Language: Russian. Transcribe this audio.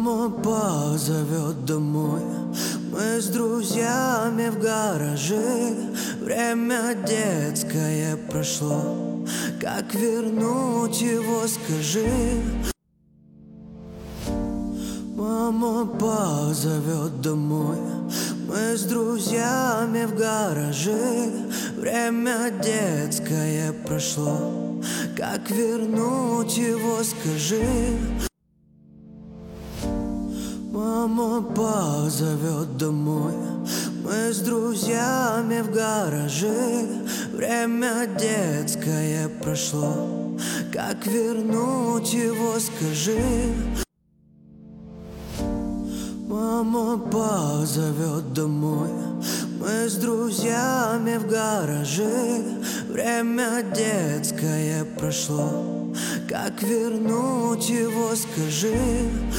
Мама позовет домой, мы с друзьями в гараже. Время детское прошло, как вернуть его, скажи. Мама позовет домой, мы с друзьями в гараже. Время детское прошло, как вернуть его, скажи. Мама позовет домой, мы с друзьями в гараже. Время детское прошло, как вернуть его, скажи. Мама позовет домой, мы с друзьями в гараже. Время детское прошло, как вернуть его, скажи.